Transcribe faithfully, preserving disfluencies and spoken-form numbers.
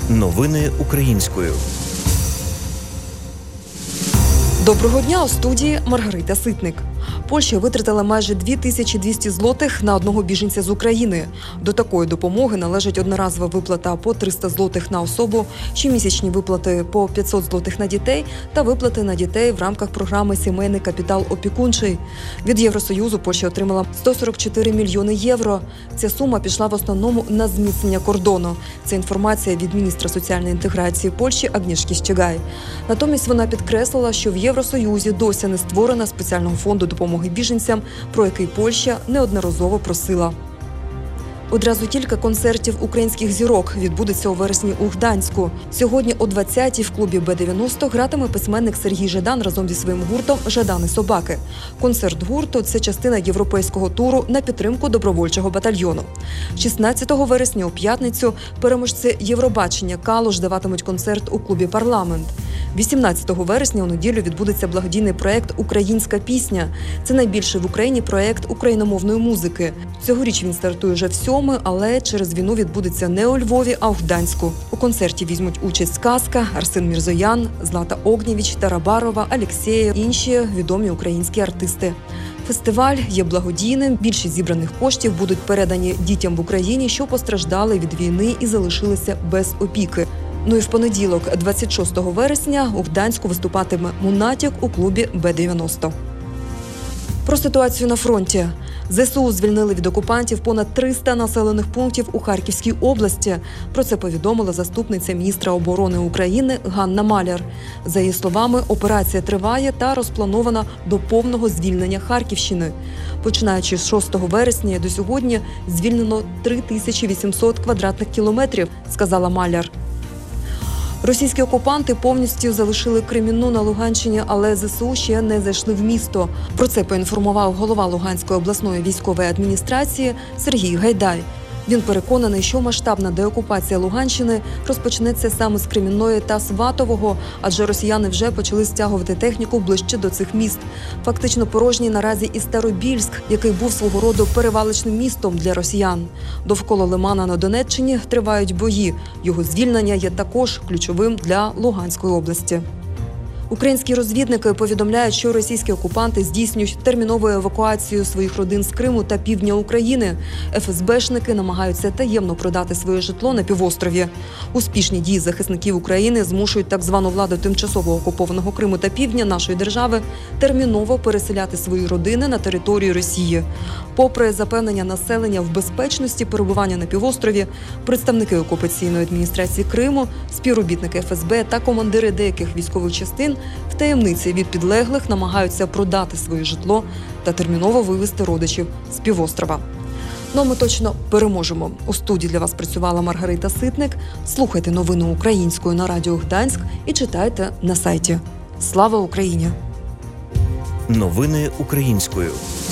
Новини українською. Доброго дня, у студії Маргарита Ситник. Польща витратила майже дві тисячі двісті злотих на одного біженця з України. До такої допомоги належить одноразова виплата по триста злотих на особу, щомісячні виплати по п'ятсот злотих на дітей та виплати на дітей в рамках програми «Сімейний капітал опікунчий». Від Євросоюзу Польща отримала сто сорок чотири мільйони євро. Ця сума пішла в основному на зміцнення кордону. Це інформація від міністра соціальної інтеграції Польщі Агнішки Щегай. Натомість вона підкреслила, що в Євросоюзі досі не створено спеціального фонду допомоги біженцям, про який Польща неодноразово просила. Одразу кілька концертів українських зірок відбудеться у вересні у Гданську. Сьогодні о двадцятій в клубі Б дев'яносто гратиме письменник Сергій Жадан разом зі своїм гуртом «Жадани собаки». Концерт гурту – це частина європейського туру на підтримку добровольчого батальйону. шістнадцятого вересня у п'ятницю переможці Євробачення «Калуш» даватимуть концерт у клубі «Парламент». вісімнадцятого вересня у неділю відбудеться благодійний проєкт «Українська пісня». Це найбільший в Україні проєкт україномовної музики. Цьогоріч він стартує вже в сьомий, але через війну відбудеться не у Львові, а у Гданську. У концерті візьмуть участь Сказка, Арсен Мірзоян, Злата Огнєвіч, Тарабарова, Алєксєєв, інші відомі українські артисти. Фестиваль є благодійним. Більшість зібраних коштів будуть передані дітям в Україні, що постраждали від війни і залишилися без опіки. Ну і в понеділок, двадцять шостого вересня, у Гданську виступатиме «Мунатік» у клубі Б дев'яносто. Про ситуацію на фронті. ЗСУ звільнили від окупантів понад триста населених пунктів у Харківській області. Про це повідомила заступниця міністра оборони України Ганна Маляр. За її словами, операція триває та розпланована до повного звільнення Харківщини. Починаючи з шостого вересня до сьогодні звільнено три тисячі вісімсот квадратних кілометрів, сказала Маляр. Російські окупанти повністю залишили Кремінну на Луганщині, але ЗСУ ще не зайшли в місто. Про це поінформував голова Луганської обласної військової адміністрації Сергій Гайдай. Він переконаний, що масштабна деокупація Луганщини розпочнеться саме з Кремінної та Сватового, адже росіяни вже почали стягувати техніку ближче до цих міст. Фактично порожній наразі і Старобільськ, який був свого роду перевалочним містом для росіян. Довкола Лимана на Донеччині тривають бої. Його звільнення є також ключовим для Луганської області. Українські розвідники повідомляють, що російські окупанти здійснюють термінову евакуацію своїх родин з Криму та півдня України. еф ес бешники намагаються таємно продати своє житло на півострові. Успішні дії захисників України змушують так звану владу тимчасово окупованого Криму та півдня нашої держави терміново переселяти свої родини на територію Росії. Попри запевнення населення в безпечності перебування на півострові, представники окупаційної адміністрації Криму, співробітники еф ес бе та командири деяких військових частин в таємниці від підлеглих намагаються продати своє житло та терміново вивезти родичів з півострова. Ну, ми точно переможемо. У студії для вас працювала Маргарита Ситник. Слухайте новини українською на радіо Гданськ і читайте на сайті. Слава Україні! Новини українською.